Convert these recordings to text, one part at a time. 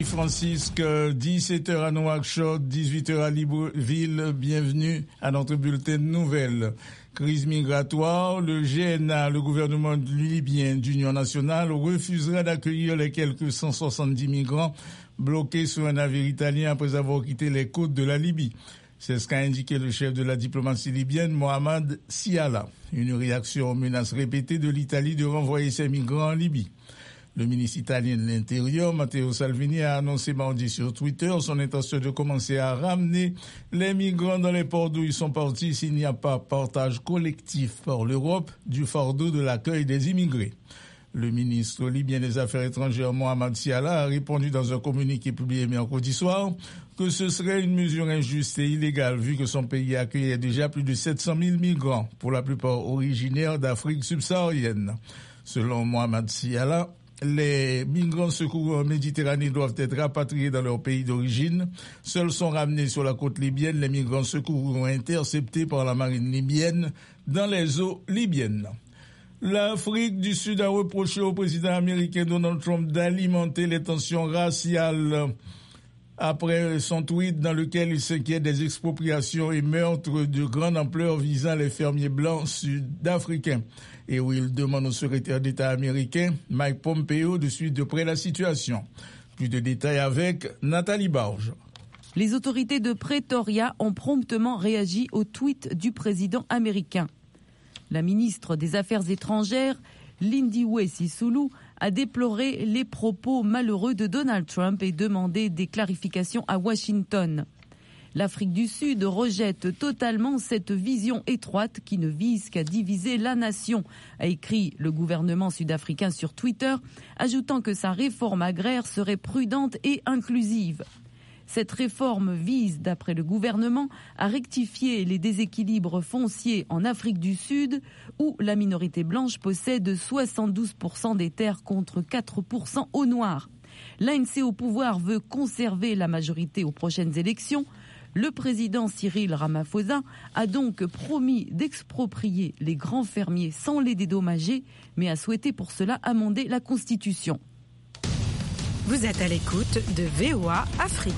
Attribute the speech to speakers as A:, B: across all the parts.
A: Francisque, 17h à Nouakchott, 18h à Libreville. Bienvenue à notre bulletin de nouvelles. Crise migratoire, le GNA, le gouvernement libyen d'Union nationale, refusera d'accueillir les quelques 170 migrants bloqués sur un navire italien après avoir quitté les côtes de la Libye. C'est ce qu'a indiqué le chef de la diplomatie libyenne, Mohamed Siala. Une réaction aux menaces répétées de l'Italie de renvoyer ses migrants en Libye. Le ministre italien de l'Intérieur, Matteo Salvini, a annoncé mardi sur Twitter son intention de commencer à ramener les migrants dans les ports d'où ils sont partis s'il n'y a pas partage collectif par l'Europe du fardeau de l'accueil des immigrés. Le ministre libyen des Affaires étrangères, Mohamed Siala, a répondu dans un communiqué publié mercredi soir que ce serait une mesure injuste et illégale vu que son pays accueillait déjà plus de 700 000 migrants, pour la plupart originaires d'Afrique subsaharienne. Selon Mohamed Siala, les migrants secourus en Méditerranée doivent être rapatriés dans leur pays d'origine. Seuls sont ramenés sur la côte libyenne les migrants secourus interceptés par la marine libyenne dans les eaux libyennes. L'Afrique du Sud a reproché au président américain Donald Trump d'alimenter les tensions raciales après son tweet dans lequel il s'inquiète des expropriations et meurtres de grande ampleur visant les fermiers blancs sud-africains et où il demande au secrétaire d'État américain Mike Pompeo de suivre de près la situation. Plus de détails avec Nathalie Barge.
B: Les autorités de Pretoria ont promptement réagi au tweet du président américain. La ministre des Affaires étrangères, Lindiwe Sisulu, a déploré les propos malheureux de Donald Trump et demandé des clarifications à Washington. L'Afrique du Sud rejette totalement cette vision étroite qui ne vise qu'à diviser la nation, a écrit le gouvernement sud-africain sur Twitter, ajoutant que sa réforme agraire serait prudente et inclusive. Cette réforme vise, d'après le gouvernement, à rectifier les déséquilibres fonciers en Afrique du Sud, où la minorité blanche possède 72% des terres contre 4% aux Noirs. L'ANC au pouvoir veut conserver la majorité aux prochaines élections. Le président Cyril Ramaphosa a donc promis d'exproprier les grands fermiers sans les dédommager, mais a souhaité pour cela amender la Constitution.
C: Vous êtes à l'écoute de VOA Afrique.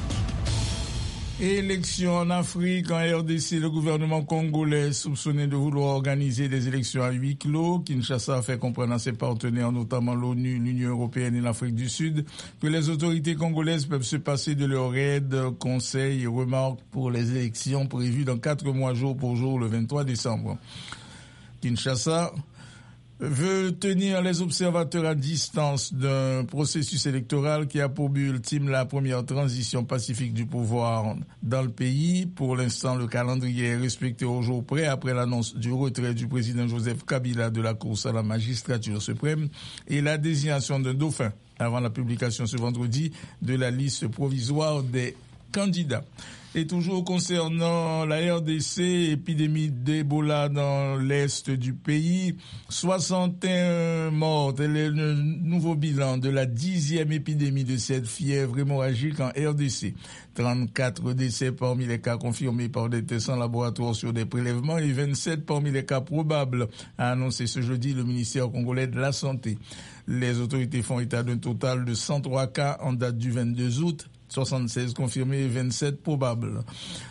A: Élections en Afrique, en RDC, le gouvernement congolais soupçonné de vouloir organiser des élections à huis clos. Kinshasa a fait comprendre à ses partenaires, notamment l'ONU, l'Union européenne et l'Afrique du Sud, que les autorités congolaises peuvent se passer de leur aide, conseils et remarques pour les élections prévues dans 4 mois jour pour jour le 23 décembre. Kinshasa veut tenir les observateurs à distance d'un processus électoral qui a pour but ultime la première transition pacifique du pouvoir dans le pays. Pour l'instant, le calendrier est respecté au jour près après l'annonce du retrait du président Joseph Kabila de la course à la magistrature suprême et la désignation d'un dauphin avant la publication ce vendredi de la liste provisoire des candidats. Et toujours concernant la RDC, épidémie d'Ebola dans l'est du pays, 61 morts, tel est le nouveau bilan de la 10e épidémie de cette fièvre hémorragique en RDC. 34 décès parmi les cas confirmés par des tests en laboratoire sur des prélèvements et 27 parmi les cas probables, a annoncé ce jeudi le ministère congolais de la Santé. Les autorités font état d'un total de 103 cas en date du 22 août. 76 confirmés et 27 probables.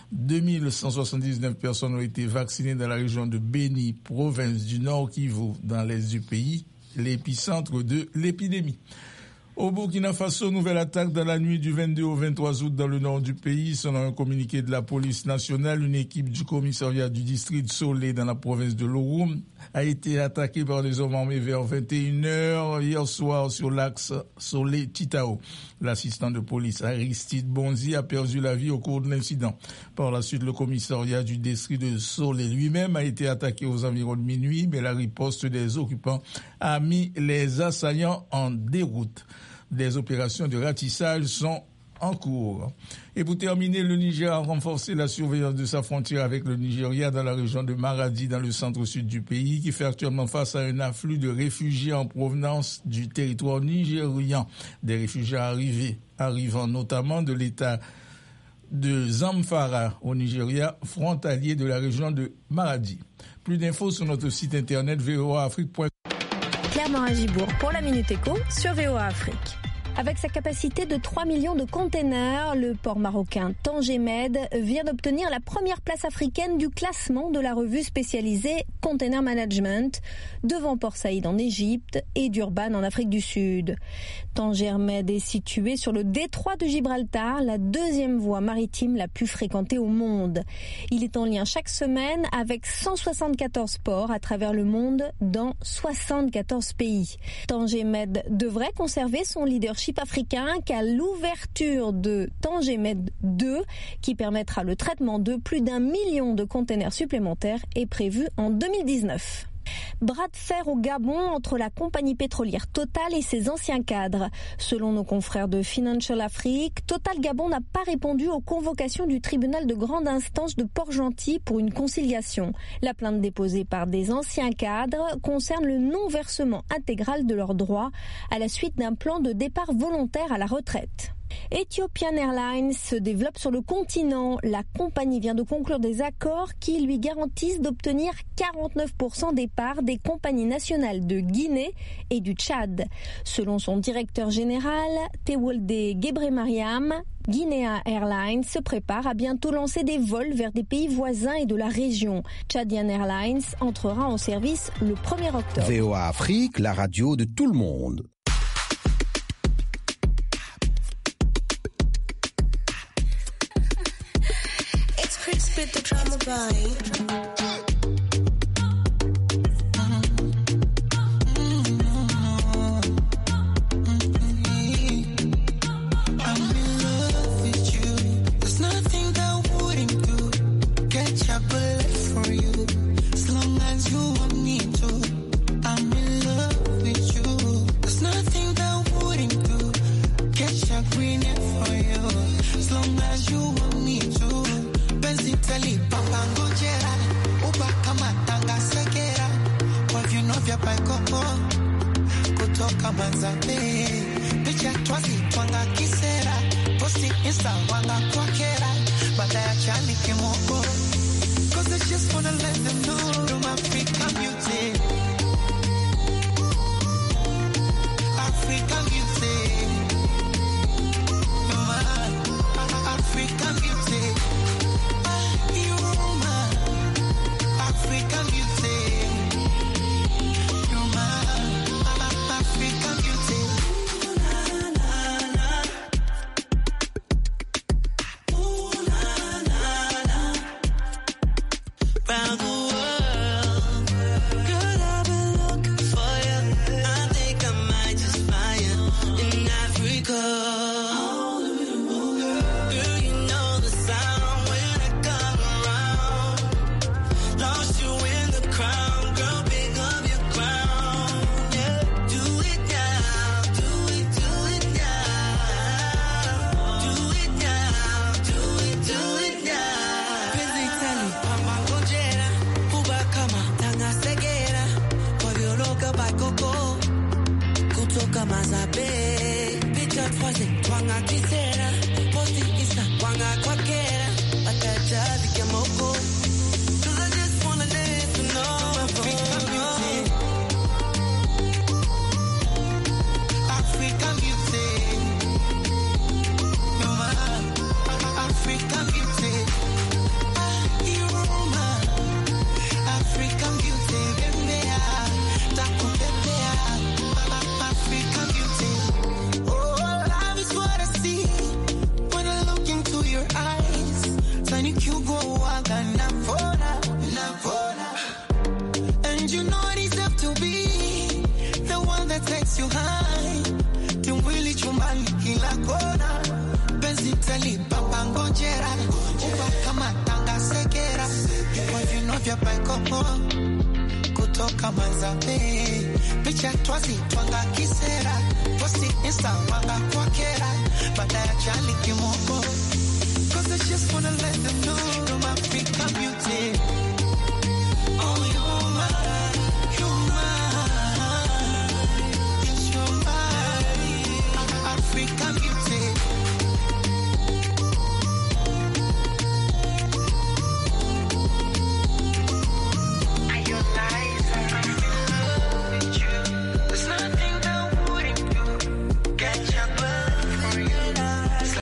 A: 2179 personnes ont été vaccinées dans la région de Béni, province du Nord Kivu, dans l'est du pays, l'épicentre de l'épidémie. Au Burkina Faso, nouvelle attaque dans la nuit du 22 au 23 août dans le nord du pays. Selon un communiqué de la police nationale, une équipe du commissariat du district Solé dans la province de Loroum a été attaquée par des hommes armés vers 21h hier soir sur l'axe Solé-Titao. L'assistant de police Aristide Bonzi a perdu la vie au cours de l'incident. Par la suite, le commissariat du district de Solé lui-même a été attaqué aux environs de minuit, mais la riposte des occupants a mis les assaillants en déroute. Des opérations de ratissage sont en cours. Et pour terminer, le Niger a renforcé la surveillance de sa frontière avec le Nigeria dans la région de Maradi, dans le centre-sud du pays, qui fait actuellement face à un afflux de réfugiés en provenance du territoire nigérian. Des réfugiés arrivant notamment de l'État de Zamfara au Nigeria, frontalier de la région de Maradi. Plus d'infos sur notre site internet voaafrique.com.
D: Claire Morin-Gibourg pour la Minute Éco sur VOA Afrique. Avec sa capacité de 3 millions de containers, le port marocain Tanger Med vient d'obtenir la première place africaine du classement de la revue spécialisée Container Management, devant Port Saïd en Égypte et Durban en Afrique du Sud. Tanger Med est situé sur le détroit de Gibraltar, la deuxième voie maritime la plus fréquentée au monde. Il est en lien chaque semaine avec 174 ports à travers le monde dans 74 pays. Tanger Med devrait conserver son leadership africain qu'à l'ouverture de Tanger Med 2 qui permettra le traitement de plus d'1 million de containers supplémentaires est prévu en 2019. Bras de fer au Gabon entre la compagnie pétrolière Total et ses anciens cadres. Selon nos confrères de Financial Afrique, Total Gabon n'a pas répondu aux convocations du tribunal de grande instance de Port-Gentil pour une conciliation. La plainte déposée par des anciens cadres concerne le non-versement intégral de leurs droits à la suite d'un plan de départ volontaire à la retraite. Ethiopian Airlines se développe sur le continent. La compagnie vient de conclure des accords qui lui garantissent d'obtenir 49% des parts des compagnies nationales de Guinée et du Tchad. Selon son directeur général, Tewolde Gebremariam, Guinea Airlines se prépare à bientôt lancer des vols vers des pays voisins et de la région. Tchadian Airlines entrera en service le 1er octobre.
E: VOA Afrique, la radio de tout le monde.
F: Spit the drama by.
G: kutoka Manzabe, picha twazi twanga kisera, posti insta wanga kwa kera, baada ya chali kimoko, cause I just wanna let them know I'm African beauty.